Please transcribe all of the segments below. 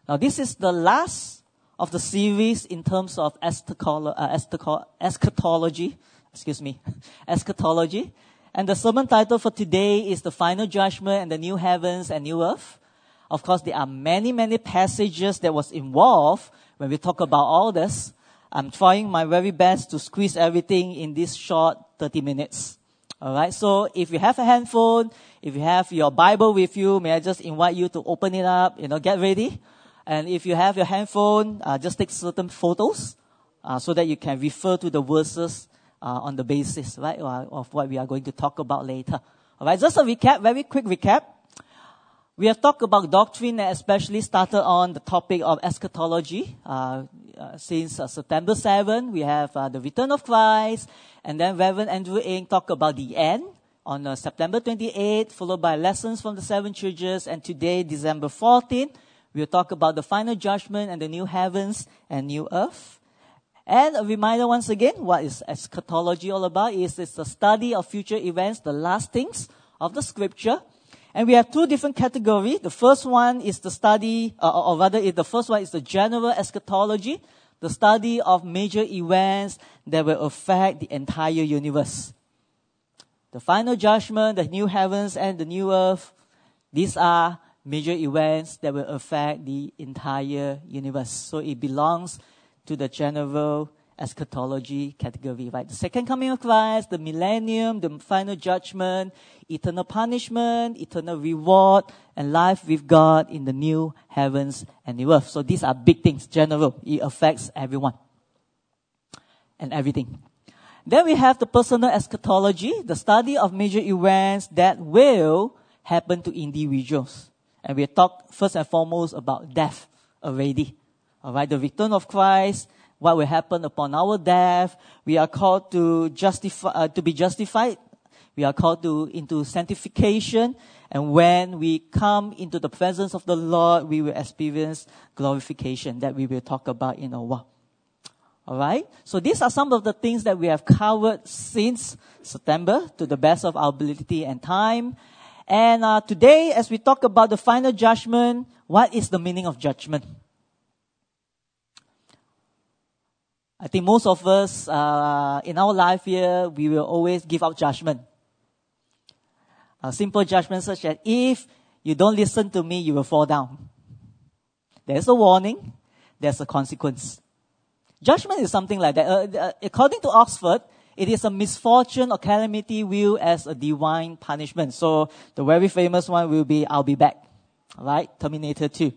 Now, this is the last of the series in terms of eschatology. Eschatology. And the sermon title for today is The Final Judgment and the New Heavens and New Earth. Of course, there are many, many passages that was involved when we talk about all this. I'm trying my very best to squeeze everything in this short 30 minutes. Alright, so if you have a handphone, if you have your Bible with you, may I just invite you to open it up, get ready. And if you have your handphone, just take certain photos, so that you can refer to the verses, on the basis, right, of what we are going to talk about later. Alright, just a recap, very quick recap. We have talked about doctrine and especially started on the topic of eschatology. Since September 7, we have the return of Christ. And then Reverend Andrew Ng talked about the end on September 28, followed by lessons from the seven churches. And today, December 14, we'll talk about the final judgment and the new heavens and new earth. And a reminder once again, what is eschatology all about? It's the study of future events, the last things of the scripture. And we have two different categories. The first one is the study, the first one is the general eschatology, the study of major events that will affect the entire universe. The final judgment, the new heavens and the new earth, these are major events that will affect the entire universe. So it belongs to the general eschatology category, right? The second coming of Christ, the millennium, the final judgment, eternal punishment, eternal reward, and life with God in the new heavens and new earth. So these are big things, general. It affects everyone and everything. Then we have the personal eschatology, the study of major events that will happen to individuals. And we talk first and foremost about death already. Alright, the return of Christ, what will happen upon our death. We are called to be justified. We are called into sanctification. And when we come into the presence of the Lord, we will experience glorification that we will talk about in a while. Alright? So these are some of the things that we have covered since September to the best of our ability and time. And today, as we talk about the final judgment, what is the meaning of judgment? I think most of us, in our life here, we will always give out judgment. A simple judgment such as, if you don't listen to me, you will fall down. There's a warning. There's a consequence. Judgment is something like that. According to Oxford, it is a misfortune or calamity viewed as a divine punishment. So the very famous one will be, I'll be back. Right? Terminator 2.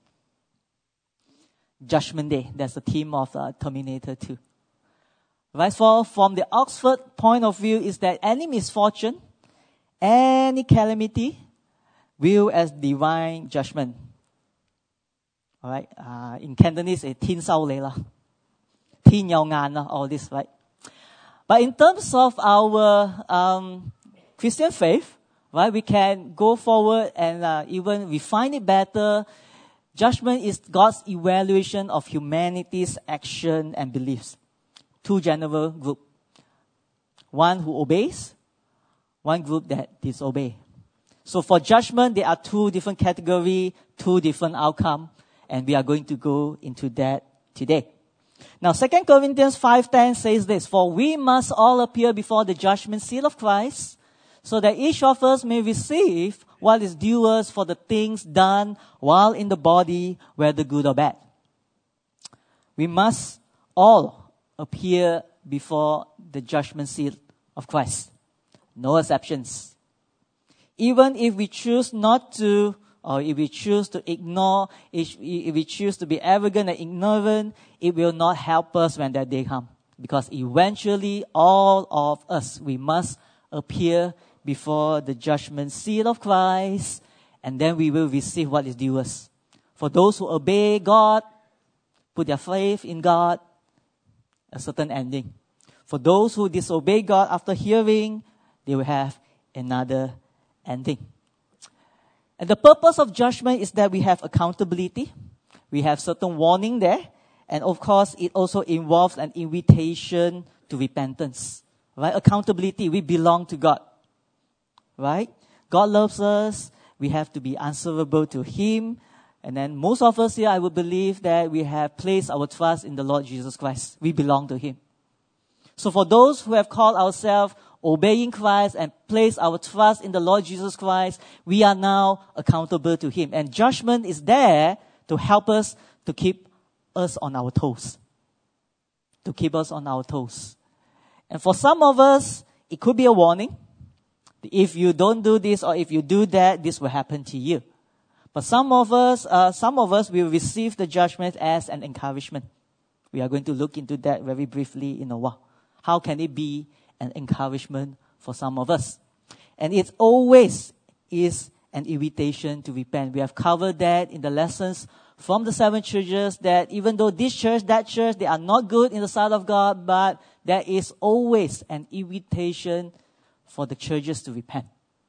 Judgment Day. That's the theme of Terminator 2. Right? From the Oxford point of view is that any misfortune, any calamity, viewed as divine judgment. Alright? In Cantonese, it's Thiên Sao Lei La. Thiên Yao Ngan, all this, right? But in terms of our Christian faith, right, we can go forward and even refine it better. Judgment is God's evaluation of humanity's action and beliefs. Two general groups. One who obeys, one group that disobeys. So for judgment, there are two different categories, two different outcomes, and we are going to go into that today. Now, 2 Corinthians 5:10 says this, for we must all appear before the judgment seat of Christ, so that each of us may receive what is due us for the things done while in the body, whether good or bad. We must all appear before the judgment seat of Christ. No exceptions. Even if we choose not to, or if we choose to ignore, if we choose to be arrogant and ignorant, it will not help us when that day comes. Because eventually, all of us, we must appear before the judgment seat of Christ, and then we will receive what is due us. For those who obey God, put their faith in God, a certain ending. For those who disobey God after hearing, they will have another ending. And the purpose of judgment is that we have accountability. We have certain warning there. And of course, it also involves an invitation to repentance. Right? Accountability, we belong to God. Right? God loves us. We have to be answerable to Him. And then most of us here, I would believe that we have placed our trust in the Lord Jesus Christ. We belong to Him. So for those who have called ourselves obeying Christ and placed our trust in the Lord Jesus Christ, we are now accountable to Him. And judgment is there to help us to keep us on our toes. To keep us on our toes. And for some of us, it could be a warning. If you don't do this or if you do that, this will happen to you. But some of us will receive the judgment as an encouragement. We are going to look into that very briefly in a while. How can it be an encouragement for some of us? And it always is an invitation to repent. We have covered that in the lessons from the 7 churches, that even though this church, that church, they are not good in the sight of God, but there is always an invitation for the churches to repent.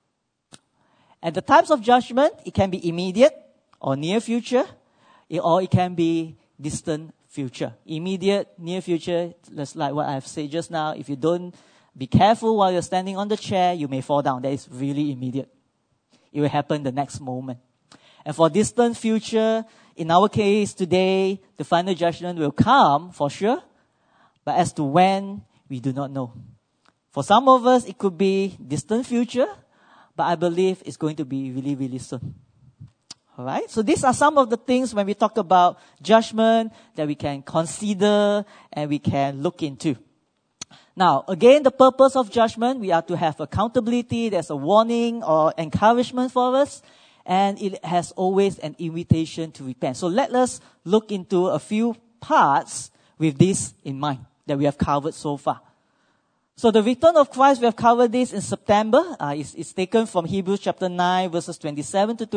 And the types of judgment, it can be immediate or near future, or it can be distant future. Immediate, near future, just like what I've said just now. If you don't be careful while you're standing on the chair, you may fall down. That is really immediate. It will happen the next moment. And for distant future, in our case today, the final judgment will come for sure. But as to when, we do not know. For some of us, it could be distant future, but I believe it's going to be really, really soon. Alright? So these are some of the things when we talk about judgment that we can consider and we can look into. Now, again, the purpose of judgment, we are to have accountability. There's a warning or encouragement for us. And it has always an invitation to repent. So let us look into a few parts with this in mind that we have covered so far. So the return of Christ, we have covered this in September. It's taken from Hebrews chapter 9, verses 27 to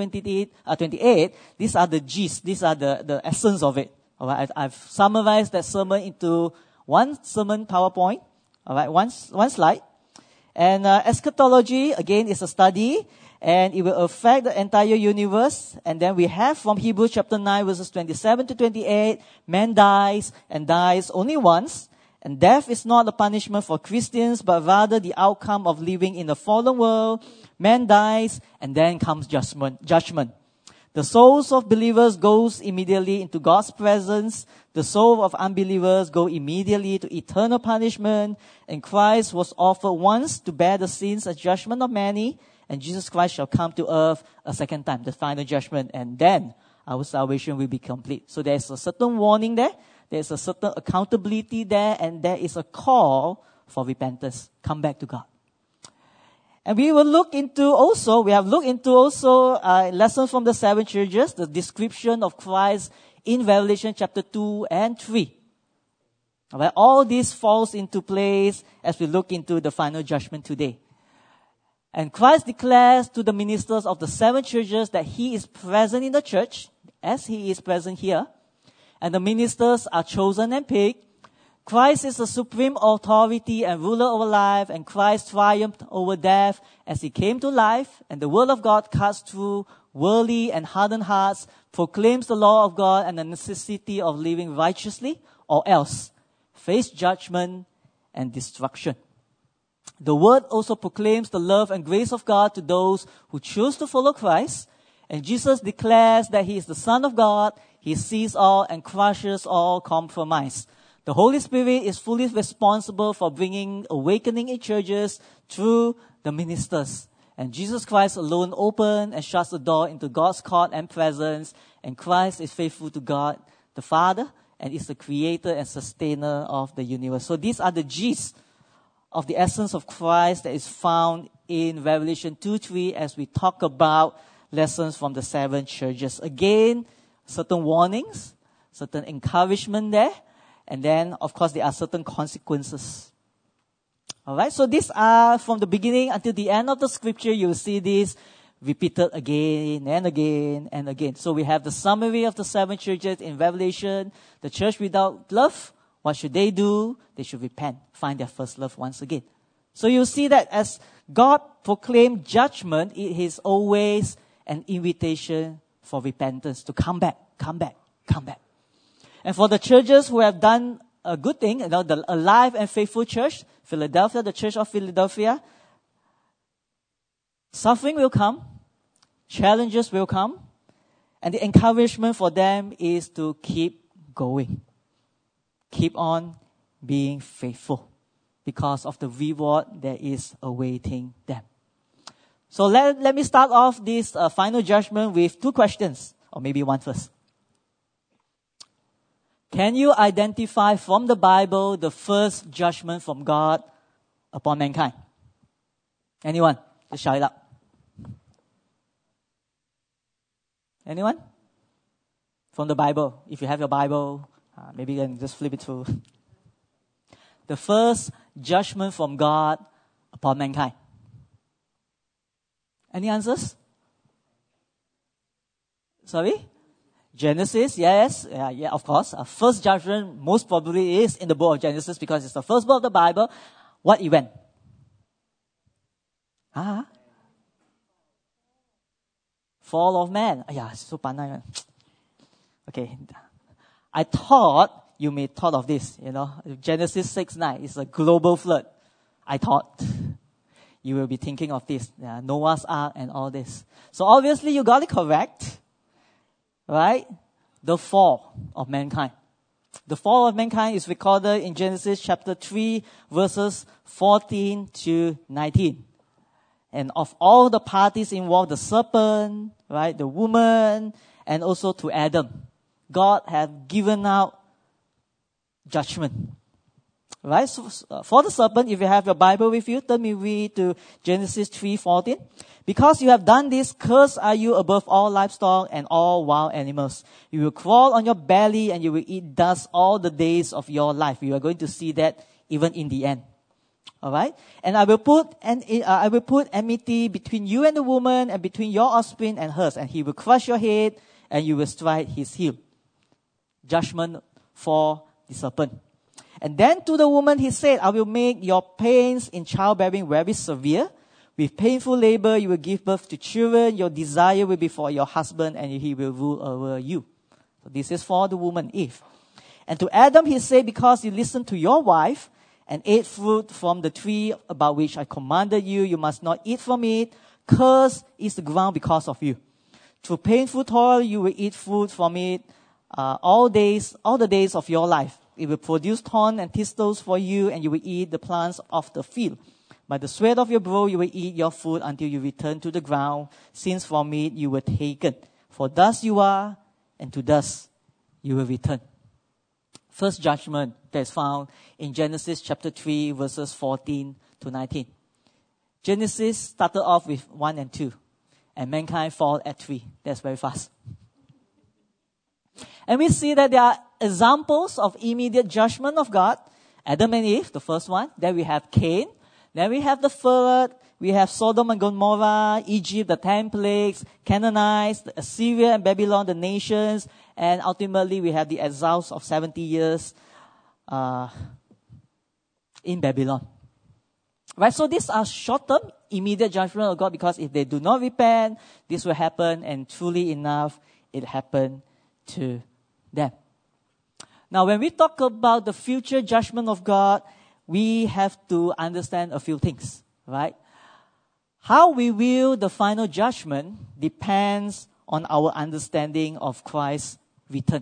28. These are the gist. These are the essence of it. All right, I've summarized that sermon into one sermon PowerPoint. All right, one slide. And eschatology, again, is a study, and it will affect the entire universe. And then we have from Hebrews chapter 9, verses 27 to 28, man dies and dies only once. And death is not a punishment for Christians, but rather the outcome of living in a fallen world. Man dies, and then comes judgment. The souls of believers goes immediately into God's presence. The soul of unbelievers go immediately to eternal punishment. And Christ was offered once to bear the sins and judgment of many. And Jesus Christ shall come to earth a second time, the final judgment. And then our salvation will be complete. So there's a certain warning there. There's a certain accountability there, and there is a call for repentance. Come back to God. And we have looked into lessons from the 7 churches, the description of Christ in Revelation chapter 2 and 3. Alright, all this falls into place as we look into the final judgment today. And Christ declares to the ministers of the 7 churches that He is present in the church, as He is present here. And the ministers are chosen and picked. Christ is the supreme authority and ruler over life, and Christ triumphed over death as He came to life, and the word of God cuts through worldly and hardened hearts, proclaims the law of God and the necessity of living righteously, or else face judgment and destruction. The word also proclaims the love and grace of God to those who choose to follow Christ, and Jesus declares that He is the Son of God. He sees all and crushes all compromise. The Holy Spirit is fully responsible for bringing awakening in churches through the ministers. And Jesus Christ alone opens and shuts the door into God's court and presence. And Christ is faithful to God, the Father, and is the creator and sustainer of the universe. So these are the gist of the essence of Christ that is found in Revelation 2:3 as we talk about lessons from the 7 churches. Again, certain warnings, certain encouragement there, and then, of course, there are certain consequences. Alright, so these are from the beginning until the end of the scripture. You will see this repeated again and again and again. So we have the summary of the 7 churches in Revelation. The church without love, what should they do? They should repent, find their first love once again. So you see that as God proclaimed judgment, it is always an invitation for repentance, to come back, come back, come back. And for the churches who have done a good thing, the alive and faithful church, Philadelphia, the church of Philadelphia, suffering will come, challenges will come, And the encouragement for them is to keep going. Keep on being faithful because of the reward that is awaiting them. So let me start off this final judgment with two questions, or maybe one first. Can you identify from the Bible the first judgment from God upon mankind? Anyone? Just shout it out. Anyone? From the Bible. If you have your Bible, maybe you can just flip it through. The first judgment from God upon mankind. Any answers? Sorry? Genesis, yes. Yeah, of course. Our first judgment most probably is in the book of Genesis because it's the first book of the Bible. What event? Fall of man. Yeah, so panai. Okay. I thought you may thought of this, Genesis 6:9 is a global flood. I thought you will be thinking of this, Noah's Ark and all this. So obviously you got it correct, right? The fall of mankind. The fall of mankind is recorded in Genesis chapter 3, verses 14 to 19. And of all the parties involved, the serpent, right, the woman, and also to Adam, God had given out judgment. Right? So, for the serpent, if you have your Bible with you, turn me read to Genesis 3:14. Because you have done this, cursed are you above all livestock and all wild animals. You will crawl on your belly and you will eat dust all the days of your life. You are going to see that even in the end. Alright? And I will put enmity between you and the woman and between your offspring and hers. And he will crush your head and you will strike his heel. Judgment for the serpent. And then to the woman he said, I will make your pains in childbearing very severe. With painful labor you will give birth to children. Your desire will be for your husband and he will rule over you. So this is for the woman Eve. And to Adam he said, because you listened to your wife and ate fruit from the tree about which I commanded you, you must not eat from it. Cursed is the ground because of you. Through painful toil you will eat food from it all the days of your life. It will produce thorns and thistles for you, and you will eat the plants of the field. By the sweat of your brow you will eat your food until you return to the ground, since from it you were taken. For dust you are, and to dust you will return. First judgment that is found in Genesis chapter 3, verses 14 to 19. Genesis started off with 1 and 2, and mankind fall at 3. That's very fast. And we see that there are examples of immediate judgment of God. Adam and Eve, the first one. Then we have Cain. Then we have the flood. We have Sodom and Gomorrah, Egypt, the 10 plagues, Canaanites, Assyria and Babylon, the nations. And ultimately we have the exiles of 70 years in Babylon. Right, so these are short-term, immediate judgment of God because if they do not repent, this will happen, and truly enough, it happened to them. Now, when we talk about the future judgment of God, we have to understand a few things, right? How we view the final judgment depends on our understanding of Christ's return.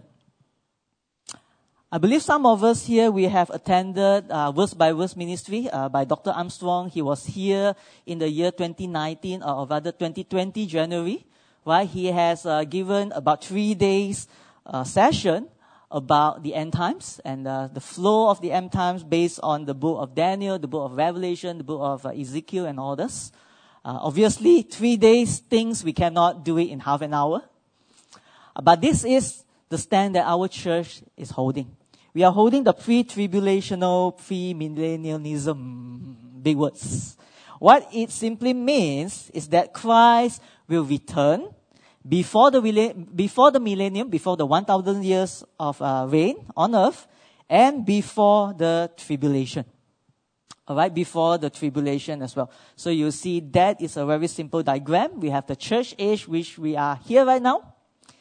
I believe some of us here, we have attended verse-by-verse ministry by Dr. Armstrong. He was here in the year 2019, or rather 2020, January. Right? He has given about 3 days session about the end times and the flow of the end times based on the book of Daniel, the book of Revelation, the book of Ezekiel and all this. Obviously, 3 days things we cannot do it in half an hour. But this is the stand that our church is holding. We are holding the pre-tribulational, pre-millennialism, big words. What it simply means is that Christ will return before the millennium, before the 1,000 years of reign on earth, and before the tribulation. Alright, before the tribulation as well. So you see that is a very simple diagram. We have the church age, which we are here right now.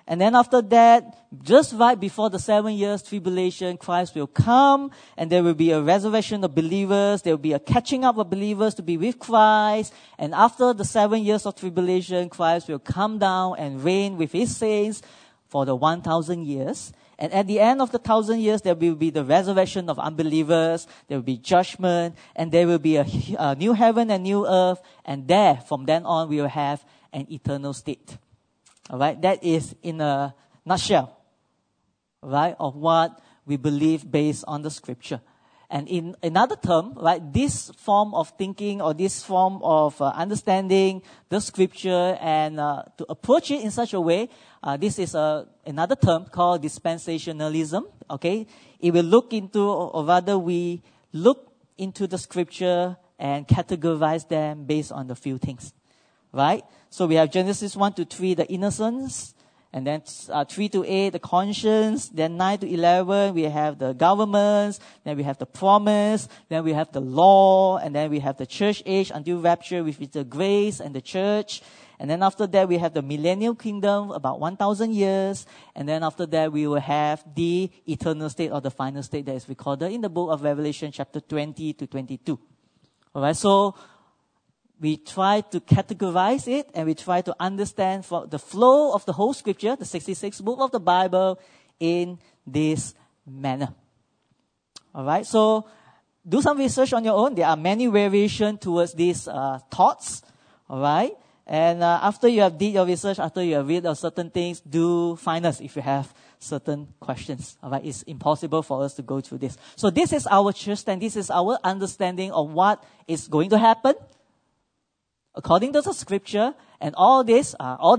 And then after that, just right before the 7 years tribulation, Christ will come, and there will be a resurrection of believers. There will be a catching up of believers to be with Christ. And after the 7 years of tribulation, Christ will come down and reign with his saints for the 1,000 years. And at the end of the 1,000 years, there will be the resurrection of unbelievers. There will be judgment, and there will be a new heaven and new earth. And there, from then on, we will have an eternal state. All right, that is in a nutshell, right, of what we believe based on the scripture. And in another term, right, this form of thinking or this form of understanding the scripture and to approach it in such a way, this is another term called dispensationalism. Okay, it will look into, or rather, we look into the scripture and categorize them based on the few things, right? So we have Genesis 1 to 3, the innocence, and then 3 to 8, the conscience, then 9 to 11, we have the governments, then we have the promise, then we have the law, and then we have the church age until rapture, which is the grace and the church. And then after that, we have the millennial kingdom, about 1,000 years. And then after that, we will have the eternal state or the final state that is recorded in the book of Revelation, chapter 20 to 22. All right, so we try to categorize it, and we try to understand the flow of the whole scripture, the 66 book of the Bible, in this manner. All right, so do some research on your own. There are many variations towards these thoughts. All right, and after you have did your research, after you have read of certain things, do find us if you have certain questions. All right, it's impossible for us to go through this. So this is our church stand. This is our understanding of what is going to happen according to the scripture, and all this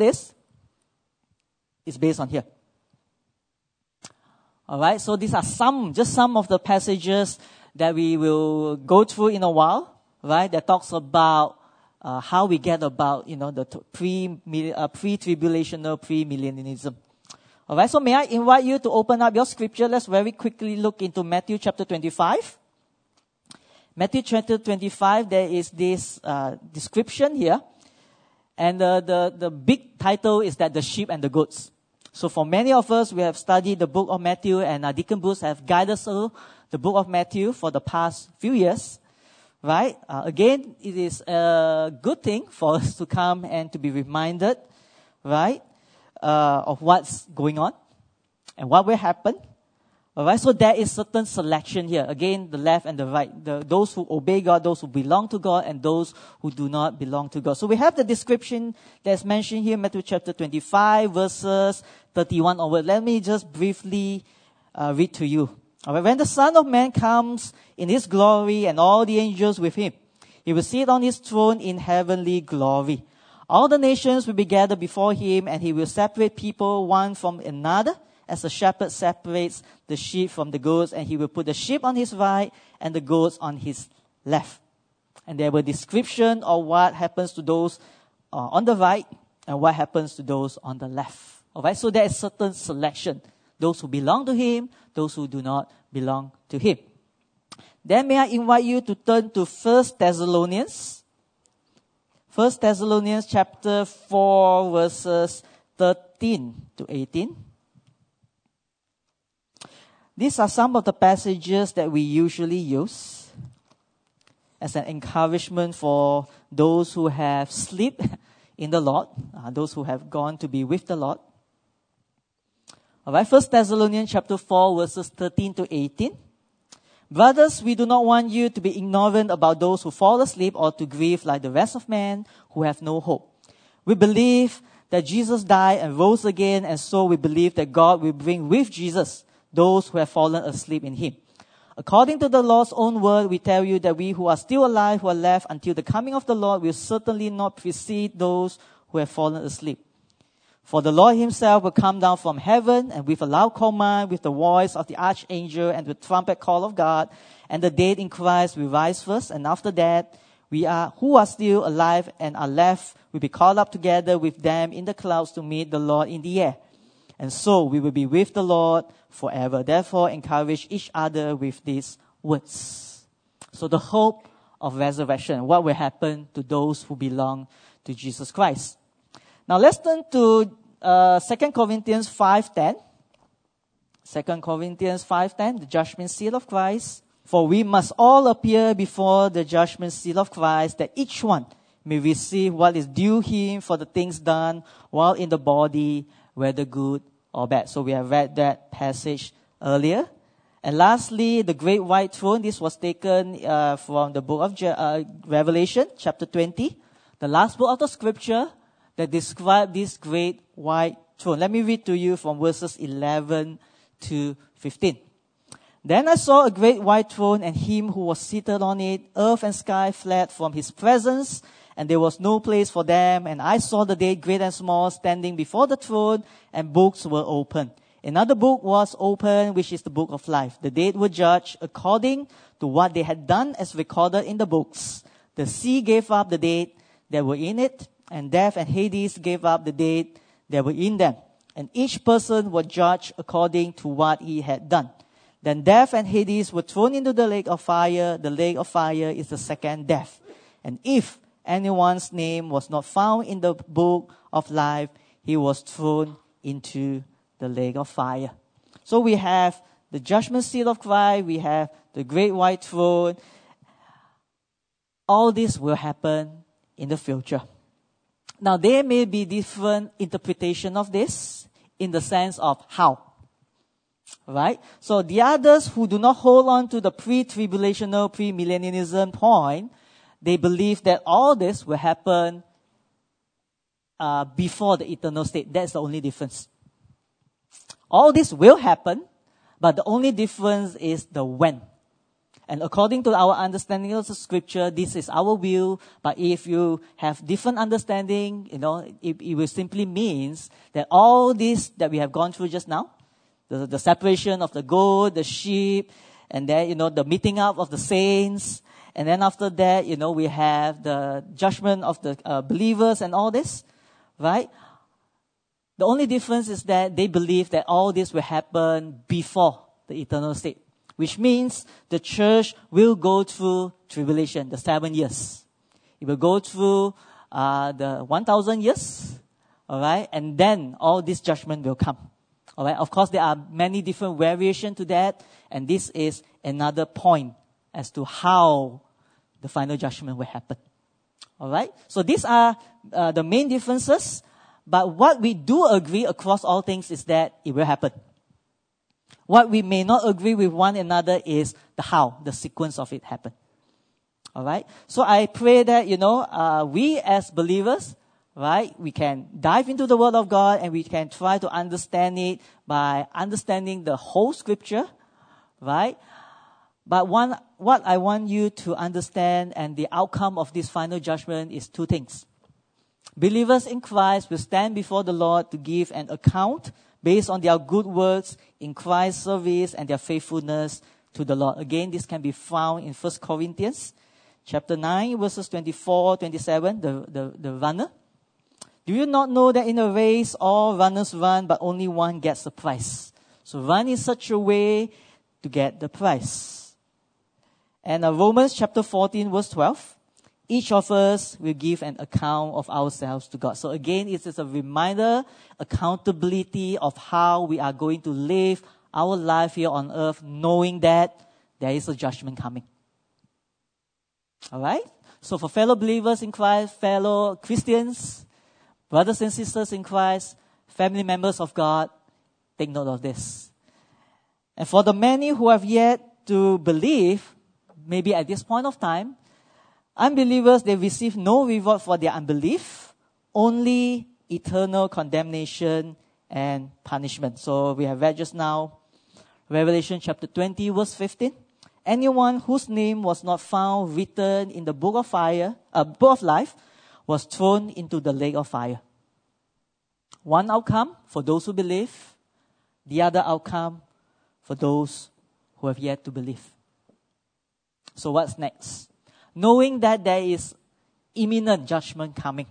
is based on here. All right, so these are just some of the passages that we will go through in a while, right? That talks about how we get about, the pre-tribulational, pre-millennialism. All right, so may I invite you to open up your scripture? Let's very quickly look into Matthew chapter 25. Matthew chapter 25, there is this description here. And the big title is that the sheep and the goats. So for many of us, we have studied the book of Matthew, and Deacon Bruce have guided us through the book of Matthew for the past few years. Right? Again, it is a good thing for us to come and to be reminded, right, of what's going on and what will happen. All right, so there is certain selection here. Again, the left and the right. Those who obey God, those who belong to God, and those who do not belong to God. So we have the description that's mentioned here, Matthew chapter 25, verses 31 onward. Let me just briefly read to you. All right, when the Son of Man comes in his glory and all the angels with him, he will sit on his throne in heavenly glory. All the nations will be gathered before him, and he will separate people one from another, as a shepherd separates the sheep from the goats, and he will put the sheep on his right and the goats on his left. And there will be description of what happens to those on the right and what happens to those on the left. All right, so there is certain selection. Those who belong to him, those who do not belong to him. Then may I invite you to turn to 1 Thessalonians. 1 Thessalonians chapter 4, verses 13 to 18. These are some of the passages that we usually use as an encouragement for those who have slept in the Lord, those who have gone to be with the Lord. All right, 1 Thessalonians chapter 4, verses 13 to 18. Brothers, we do not want you to be ignorant about those who fall asleep or to grieve like the rest of men who have no hope. We believe that Jesus died and rose again, and so we believe that God will bring with Jesus those who have fallen asleep in him. According to the Lord's own word, we tell you that we who are still alive, who are left until the coming of the Lord, will certainly not precede those who have fallen asleep. For the Lord himself will come down from heaven, and with a loud command, with the voice of the archangel and the trumpet call of God, and the dead in Christ will rise first, and after that, who are still alive and are left will be caught up together with them in the clouds to meet the Lord in the air. And so we will be with the Lord forever. Therefore, encourage each other with these words. So the hope of resurrection, what will happen to those who belong to Jesus Christ. Now let's turn to 2 Corinthians 5:10. 2 Corinthians 5:10, the judgment seat of Christ. For we must all appear before the judgment seat of Christ, that each one may receive what is due him for the things done while in the body, whether good or bad. So we have read that passage earlier. And lastly, the great white throne. This was taken from the book of Revelation, chapter 20, the last book of the scripture that describes this great white throne. Let me read to you from verses 11 to 15. Then I saw a great white throne and him who was seated on it. Earth and sky fled from his presence, and there was no place for them. And I saw the dead, great and small, standing before the throne, and books were opened. Another book was opened, which is the book of life. The dead were judged according to what they had done as recorded in the books. The sea gave up the dead that were in it, and death and Hades gave up the dead that were in them. And each person was judged according to what he had done. Then death and Hades were thrown into the lake of fire. The lake of fire is the second death. And if anyone's name was not found in the book of life, he was thrown into the lake of fire. So we have the judgment seat of Christ. We have the great white throne. All this will happen in the future. Now, there may be different interpretation of this in the sense of how. Right? So the others who do not hold on to the pre-tribulational, pre-millennialism point, they believe that all this will happen before the eternal state. That's the only difference. All this will happen, but the only difference is the when. And according to our understanding of the scripture, this is our will. But if you have different understanding, it will simply means that all this that we have gone through just now, the separation of the goat, the sheep, and then, the meeting up of the saints. And then after that, we have the judgment of the believers and all this, right? The only difference is that they believe that all this will happen before the eternal state, which means the church will go through tribulation, the 7 years. It will go through the 1,000 years, all right? And then all this judgment will come. All right. Of course, there are many different variations to that, and this is another point as to how the final judgment will happen. All right. So these are the main differences, but what we do agree across all things is that it will happen. What we may not agree with one another is the how, the sequence of it happen. All right. So I pray that we as believers, right, we can dive into the Word of God and we can try to understand it by understanding the whole Scripture, right? But what I want you to understand and the outcome of this final judgment is two things. Believers in Christ will stand before the Lord to give an account based on their good works in Christ's service and their faithfulness to the Lord. Again, this can be found in 1 Corinthians chapter 9, verses 24, 27, the runner. Do you not know that in a race all runners run, but only one gets the prize? So run in such a way to get the prize. And Romans chapter 14, verse 12. Each of us will give an account of ourselves to God. So again, it is a reminder, accountability of how we are going to live our life here on earth, knowing that there is a judgment coming. All right? So for fellow believers in Christ, fellow Christians, brothers and sisters in Christ, family members of God, take note of this. And for the many who have yet to believe, maybe at this point of time, unbelievers, they receive no reward for their unbelief, only eternal condemnation and punishment. So we have read just now, Revelation chapter 20, verse 15. Anyone whose name was not found written in the book of life, was thrown into the lake of fire. One outcome for those who believe, the other outcome for those who have yet to believe. So what's next? Knowing that there is imminent judgment coming,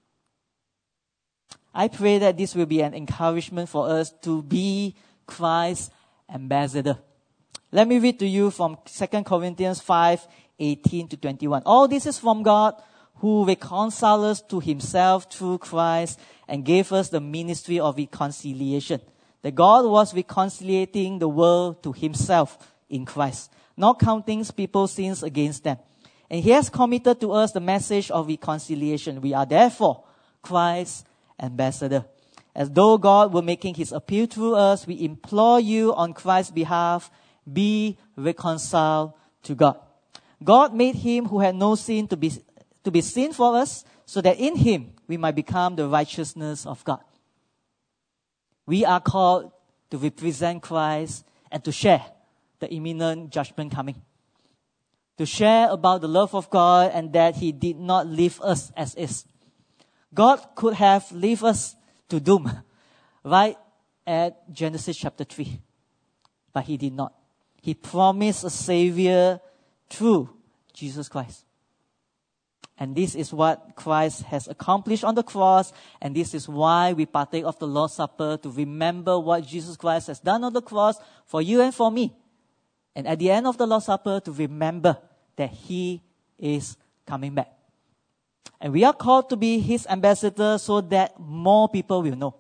I pray that this will be an encouragement for us to be Christ's ambassador. Let me read to you from 2 Corinthians 5, 18 to 21. All this is from God, who reconciled us to himself through Christ and gave us the ministry of reconciliation. That God was reconciliating the world to himself in Christ, not counting people's sins against them. And he has committed to us the message of reconciliation. We are therefore Christ's ambassador. As though God were making his appeal through us, we implore you on Christ's behalf, be reconciled to God. God made him who had no sin to be sin for us, so that in him we might become the righteousness of God. We are called to represent Christ and to share the imminent judgment coming. To share about the love of God and that he did not leave us as is. God could have left us to doom right at Genesis chapter 3. But he did not. He promised a Savior through Jesus Christ. And this is what Christ has accomplished on the cross. And this is why we partake of the Lord's Supper, to remember what Jesus Christ has done on the cross for you and for me. And at the end of the Lord's Supper, to remember that he is coming back. And we are called to be his ambassador so that more people will know.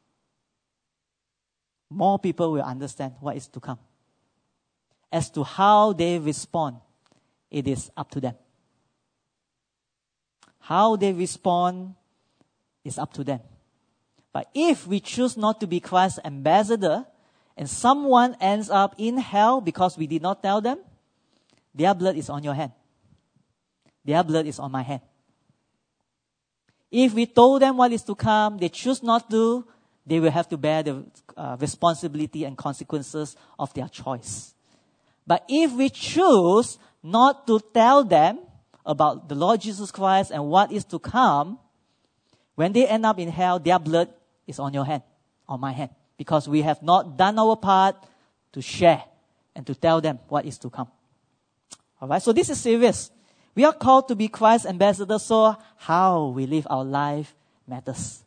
More people will understand what is to come. As to how they respond, it is up to them. How they respond is up to them. But if we choose not to be Christ's ambassador, and someone ends up in hell because we did not tell them, their blood is on your hand. Their blood is on my hand. If we told them what is to come, they choose not to, they will have to bear the responsibility and consequences of their choice. But if we choose not to tell them about the Lord Jesus Christ and what is to come, when they end up in hell, their blood is on your hand, on my hand, because we have not done our part to share and to tell them what is to come. Alright, so this is serious. We are called to be Christ's ambassadors, so how we live our life matters.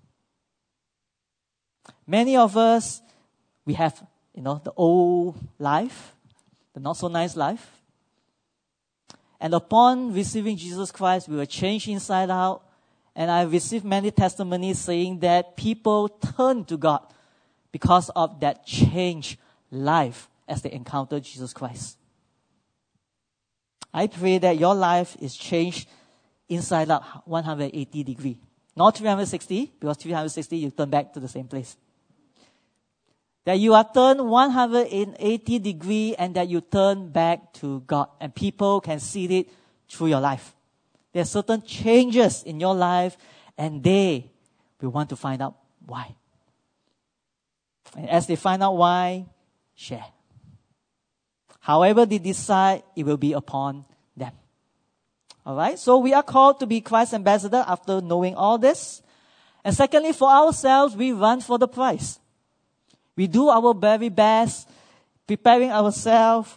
Many of us, we have, the old life, the not so nice life. And upon receiving Jesus Christ, we were changed inside out. And I've received many testimonies saying that people turn to God because of that changed life as they encounter Jesus Christ. I pray that your life is changed inside out 180 degrees. Not 360, because 360 you turn back to the same place. That you are turned 180 degrees and that you turn back to God. And people can see it through your life. There are certain changes in your life and they will want to find out why. And as they find out why, share. However they decide, it will be upon them. Alright, so we are called to be Christ's ambassador after knowing all this. And secondly, for ourselves, we run for the prize. We do our very best, preparing ourselves,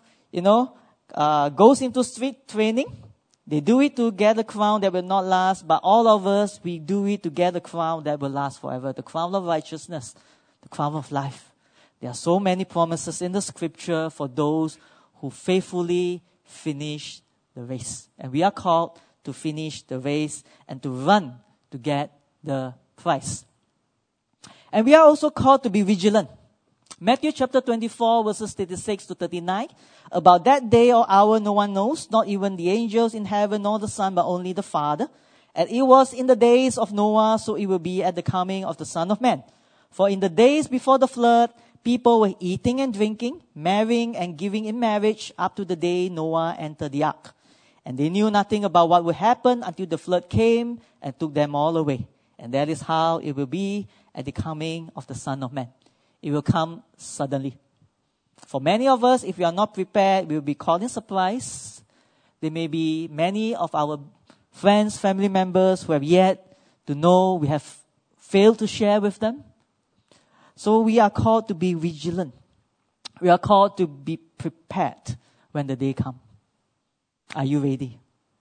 goes into street training. They do it to get a crown that will not last, but all of us, we do it to get a crown that will last forever. The crown of righteousness, the crown of life. There are so many promises in the scripture for those who faithfully finish the race. And we are called to finish the race and to run to get the prize. And we are also called to be vigilant. Matthew chapter 24 verses 36 to 39. About that day or hour no one knows, not even the angels in heaven nor the Son, but only the Father. And it was in the days of Noah, so it will be at the coming of the Son of Man. For in the days before the flood, people were eating and drinking, marrying and giving in marriage up to the day Noah entered the ark. And they knew nothing about what would happen until the flood came and took them all away. And that is how it will be at the coming of the Son of Man. It will come suddenly. For many of us, if we are not prepared, we will be caught in surprise. There may be many of our friends, family members who have yet to know we have failed to share with them. So we are called to be vigilant. We are called to be prepared when the day comes. Are you ready?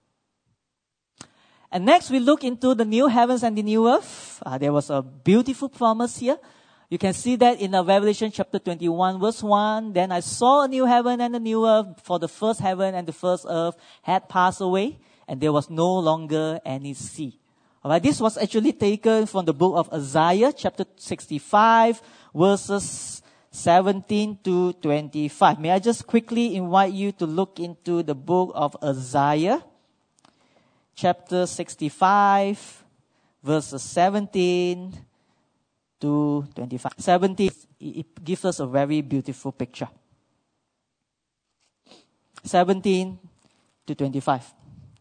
And next we look into the new heavens and the new earth. There was a beautiful promise here. You can see that in Revelation chapter 21 verse 1. Then I saw a new heaven and a new earth, for the first heaven and the first earth had passed away, and there was no longer any sea. Alright, this was actually taken from the book of Isaiah, chapter 65, verses 17 to 25. May I just quickly invite you to look into the book of Isaiah, chapter 65, verses 17 to 25. 17, it gives us a very beautiful picture. 17 to 25.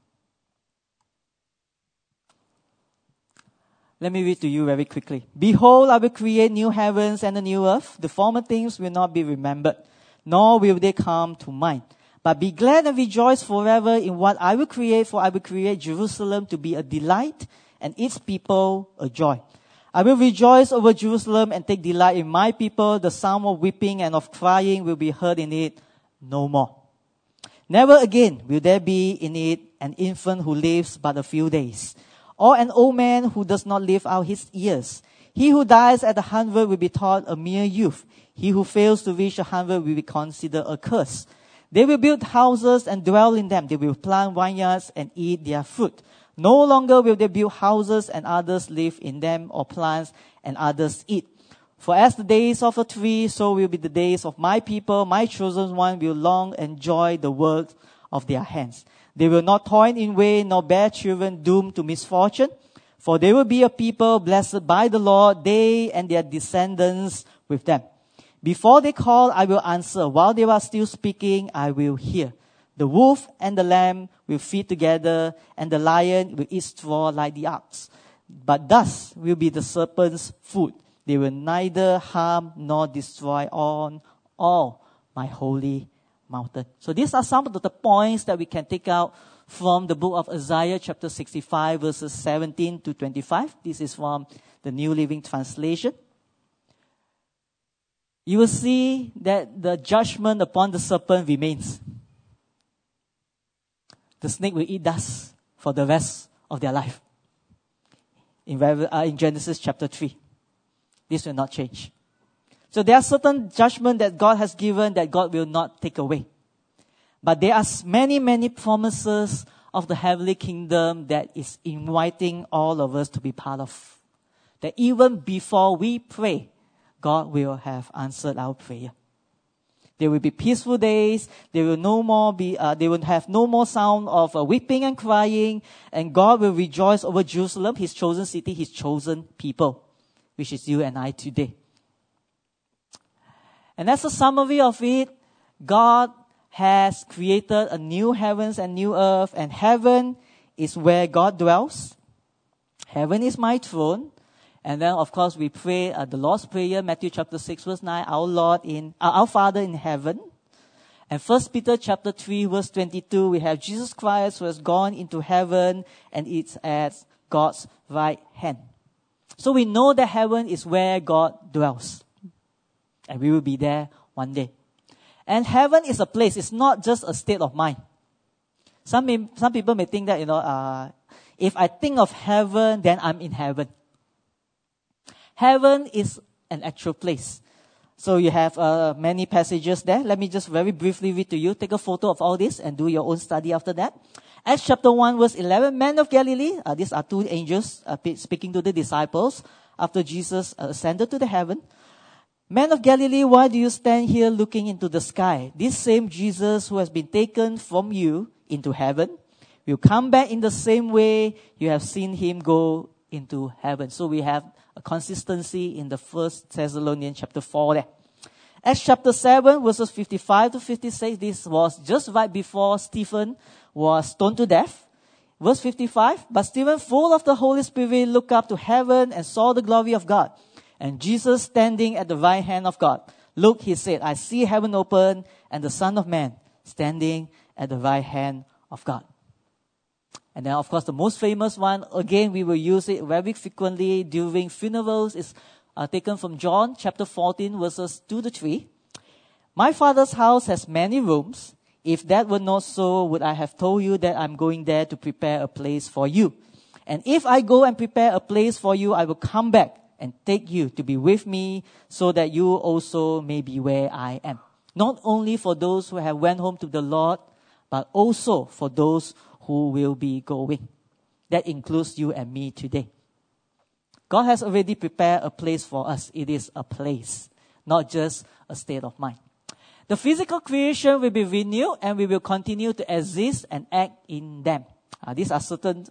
Let me read to you very quickly. Behold, I will create new heavens and a new earth. The former things will not be remembered, nor will they come to mind. But be glad and rejoice forever in what I will create, for I will create Jerusalem to be a delight and its people a joy. I will rejoice over Jerusalem and take delight in my people. The sound of weeping and of crying will be heard in it no more. Never again will there be in it an infant who lives but a few days, or an old man who does not live out his years. He who dies at 100 will be thought a mere youth. He who fails to reach 100 will be considered a curse. They will build houses and dwell in them. They will plant vineyards and eat their fruit. No longer will they build houses and others live in them, or plants and others eat. For as the days of a tree, so will be the days of my people. My chosen one will long enjoy the work of their hands. They will not toil in vain, nor bear children doomed to misfortune. For they will be a people blessed by the Lord, they and their descendants with them. Before they call, I will answer. While they are still speaking, I will hear. The wolf and the lamb will feed together, and the lion will eat straw like the ox. But thus will be the serpent's food. They will neither harm nor destroy on all my holy mountain. So these are some of the points that we can take out from the book of Isaiah, chapter 65, verses 17 to 25. This is from the New Living Translation. You will see that the judgment upon the serpent remains. The snake will eat dust for the rest of their life. In Genesis chapter 3. This will not change. So there are certain judgments that God has given that God will not take away. But there are many, many promises of the heavenly kingdom that is inviting all of us to be part of. That even before we pray, God will have answered our prayer. There will be peaceful days. There will they will have no more sound of weeping and crying. And God will rejoice over Jerusalem, His chosen city, His chosen people, which is you and I today. And as a summary of it, God has created a new heavens and new earth, and heaven is where God dwells. Heaven is my throne. And then, of course, we pray the Lord's Prayer, Matthew chapter 6, verse 9, our Father in heaven. And 1 Peter chapter 3, verse 22, we have Jesus Christ who has gone into heaven and is at God's right hand. So we know that heaven is where God dwells. And we will be there one day. And heaven is a place. It's not just a state of mind. Some people may think that, if I think of heaven, then I'm in heaven. Heaven is an actual place. So you have many passages there. Let me just very briefly read to you. Take a photo of all this and do your own study after that. Acts chapter 1 verse 11, Men of Galilee, these are two angels speaking to the disciples after Jesus ascended to the heaven. Men of Galilee, why do you stand here looking into the sky? This same Jesus who has been taken from you into heaven will come back in the same way you have seen him go into heaven. So we have a consistency in the 1 Thessalonians chapter 4 there. Acts chapter 7 verses 55 to 56. This was just right before Stephen was stoned to death. Verse 55. But Stephen, full of the Holy Spirit, looked up to heaven and saw the glory of God, and Jesus standing at the right hand of God. Look, he said, I see heaven open and the Son of Man standing at the right hand of God. And then, of course, the most famous one, again, we will use it very frequently during funerals, is taken from John chapter 14, verses 2 to 3. My Father's house has many rooms. If that were not so, would I have told you that I'm going there to prepare a place for you? And if I go and prepare a place for you, I will come back and take you to be with me, so that you also may be where I am. Not only for those who have went home to the Lord, but also for those who will be going. That includes you and me today. God has already prepared a place for us. It is a place, not just a state of mind. The physical creation will be renewed and we will continue to exist and act in them. These are certain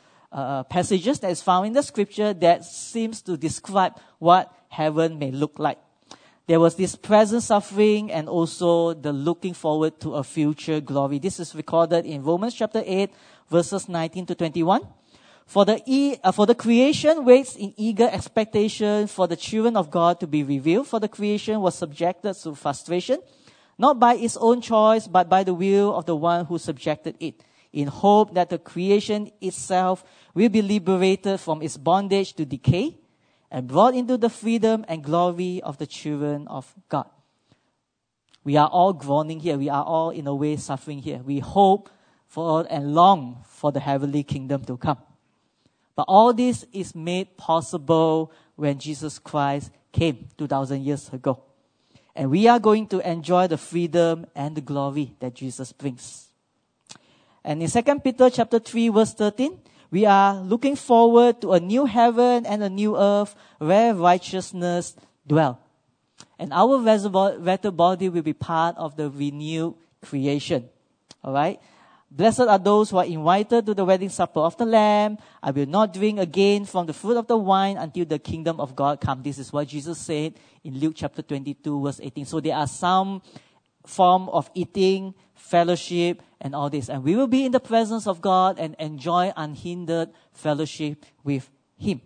passages that is found in the scripture that seems to describe what heaven may look like. There was this present suffering and also the looking forward to a future glory. This is recorded in Romans chapter 8, verses 19 to 21. For the creation waits in eager expectation for the children of God to be revealed. For the creation was subjected to frustration, not by its own choice, but by the will of the one who subjected it, in hope that the creation itself will be liberated from its bondage to decay and brought into the freedom and glory of the children of God. We are all groaning here. We are all, in a way, suffering here. We hope for and long for the heavenly kingdom to come. But all this is made possible when Jesus Christ came 2,000 years ago. And we are going to enjoy the freedom and the glory that Jesus brings. And in 2 Peter chapter 3, verse 13, we are looking forward to a new heaven and a new earth where righteousness dwell. And our resurrected body will be part of the renewed creation. Alright? Blessed are those who are invited to the wedding supper of the Lamb. I will not drink again from the fruit of the wine until the kingdom of God come. This is what Jesus said in Luke chapter 22, verse 18. So there are some form of eating, fellowship, and all this. And we will be in the presence of God and enjoy unhindered fellowship with Him.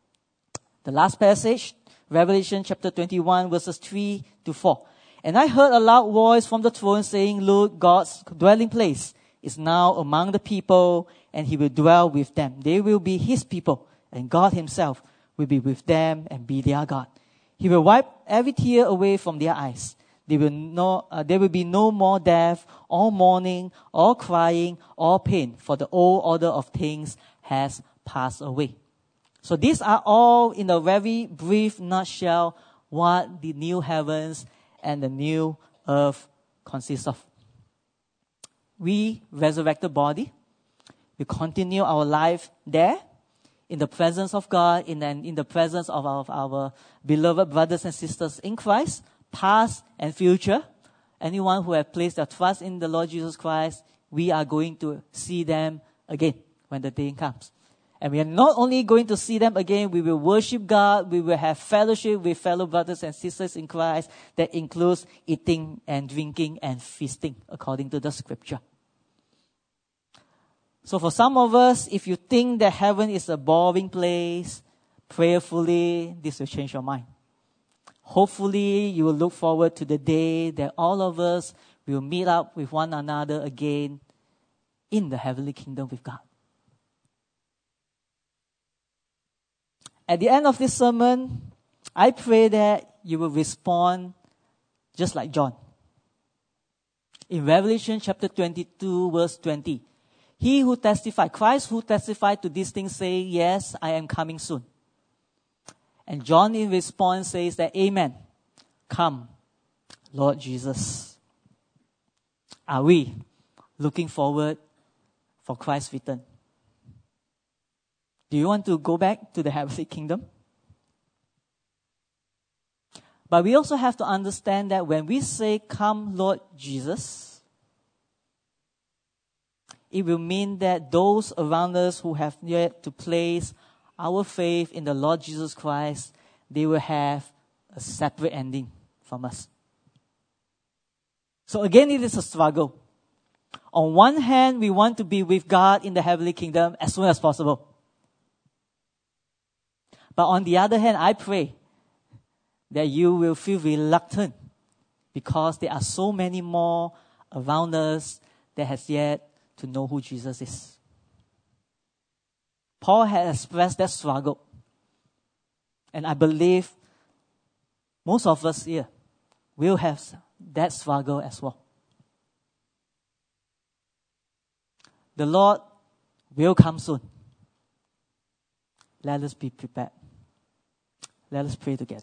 The last passage, Revelation chapter 21, verses 3 to 4. And I heard a loud voice from the throne saying, Look, God's dwelling place is now among the people, and He will dwell with them. They will be His people, and God Himself will be with them and be their God. He will wipe every tear away from their eyes. There will be no more death, or mourning, or crying, or pain, for the old order of things has passed away. So these are all, in a very brief nutshell, what the new heavens and the new earth consist of. We, resurrected body, we continue our life there, in the presence of God, in the presence of our beloved brothers and sisters in Christ, past and future. Anyone who has placed their trust in the Lord Jesus Christ, we are going to see them again when the day comes. And we are not only going to see them again, we will worship God, we will have fellowship with fellow brothers and sisters in Christ. That includes eating and drinking and feasting, according to the scripture. So for some of us, if you think that heaven is a boring place, prayerfully, this will change your mind. Hopefully, you will look forward to the day that all of us will meet up with one another again in the heavenly kingdom with God. At the end of this sermon, I pray that you will respond just like John. In Revelation chapter 22, verse 20, He who testified, Christ who testified to these things, say, Yes, I am coming soon. And John in response says that, Amen. Come, Lord Jesus. Are we looking forward for Christ's return? Do you want to go back to the heavenly kingdom? But we also have to understand that when we say, Come, Lord Jesus, it will mean that those around us who have yet to place our faith in the Lord Jesus Christ, they will have a separate ending from us. So again, it is a struggle. On one hand, we want to be with God in the heavenly kingdom as soon as possible. But on the other hand, I pray that you will feel reluctant because there are so many more around us that has yet to know who Jesus is. Paul has expressed that struggle. And I believe most of us here will have that struggle as well. The Lord will come soon. Let us be prepared. Let us pray together.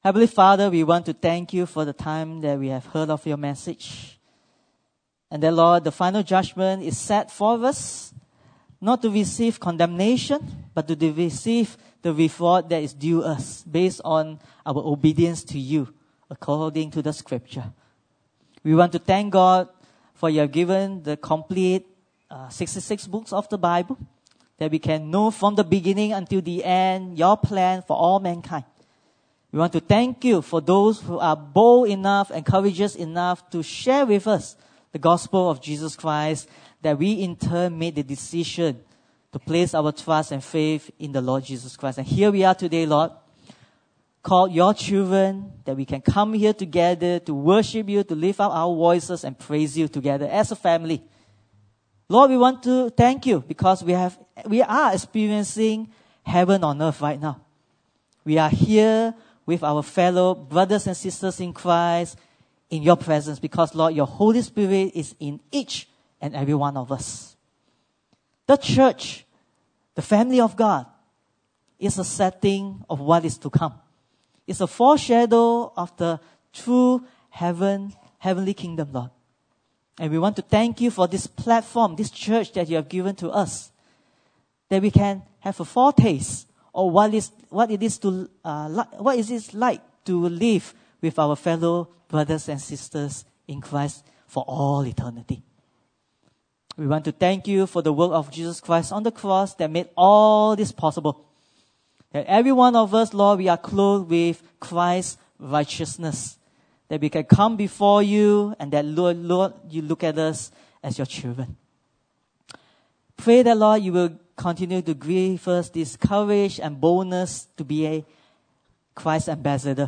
Heavenly Father, we want to thank you for the time that we have heard of your message. And that, Lord, the final judgment is set for us, not to receive condemnation, but to receive the reward that is due us based on our obedience to you, according to the scripture. We want to thank God for you have given the complete 66 books of the Bible, that we can know from the beginning until the end your plan for all mankind. We want to thank you for those who are bold enough and courageous enough to share with us the gospel of Jesus Christ, that we in turn made the decision to place our trust and faith in the Lord Jesus Christ. And here we are today, Lord, called your children, that we can come here together to worship you, to lift up our voices and praise you together as a family. Lord, we want to thank you because we are experiencing heaven on earth right now. We are here with our fellow brothers and sisters in Christ in your presence because, Lord, your Holy Spirit is in each and every one of us. The church, the family of God, is a setting of what is to come. It's a foreshadow of the true heavenly kingdom, Lord. And we want to thank you for this platform, this church that you have given to us, that we can have a foretaste of what it is like to live with our fellow brothers and sisters in Christ for all eternity. We want to thank you for the work of Jesus Christ on the cross that made all this possible. That every one of us, Lord, we are clothed with Christ's righteousness. That we can come before you and that, Lord, you look at us as your children. Pray that, Lord, you will continue to give us this courage and boldness to be a Christ ambassador.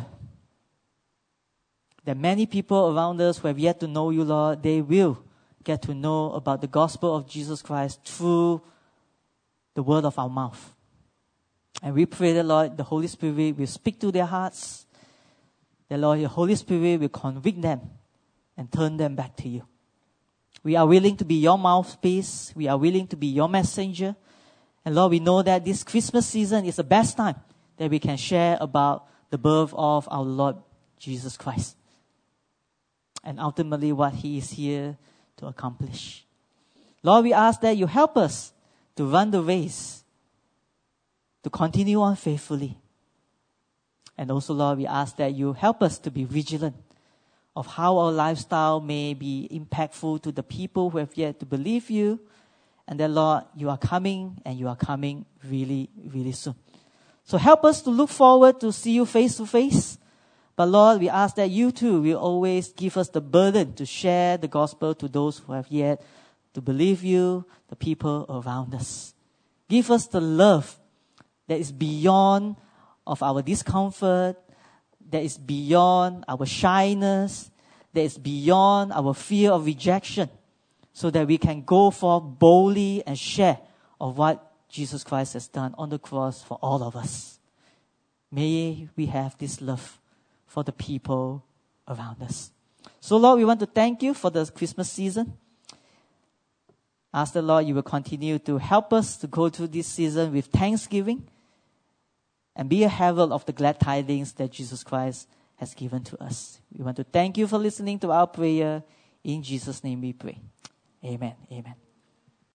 That many people around us who have yet to know you, Lord, they will get to know about the gospel of Jesus Christ through the word of our mouth. And we pray that, Lord, the Holy Spirit will speak to their hearts. That, Lord, your Holy Spirit will convict them and turn them back to you. We are willing to be your mouthpiece. We are willing to be your messenger. And Lord, we know that this Christmas season is the best time that we can share about the birth of our Lord Jesus Christ. And ultimately what he is here to accomplish. Lord, we ask that you help us to run the race, to continue on faithfully. And also, Lord, we ask that you help us to be vigilant of how our lifestyle may be impactful to the people who have yet to believe you. And that, Lord, you are coming and you are coming really, really soon. So help us to look forward to see you face to face. But Lord, we ask that you too will always give us the burden to share the gospel to those who have yet to believe you, the people around us. Give us the love that is beyond of our discomfort, that is beyond our shyness, that is beyond our fear of rejection, so that we can go forth boldly and share of what Jesus Christ has done on the cross for all of us. May we have this love for the people around us. So Lord, we want to thank you for the Christmas season. Ask the Lord you will continue to help us to go through this season with thanksgiving and be a herald of the glad tidings that Jesus Christ has given to us. We want to thank you for listening to our prayer. In Jesus' name we pray. Amen. Amen.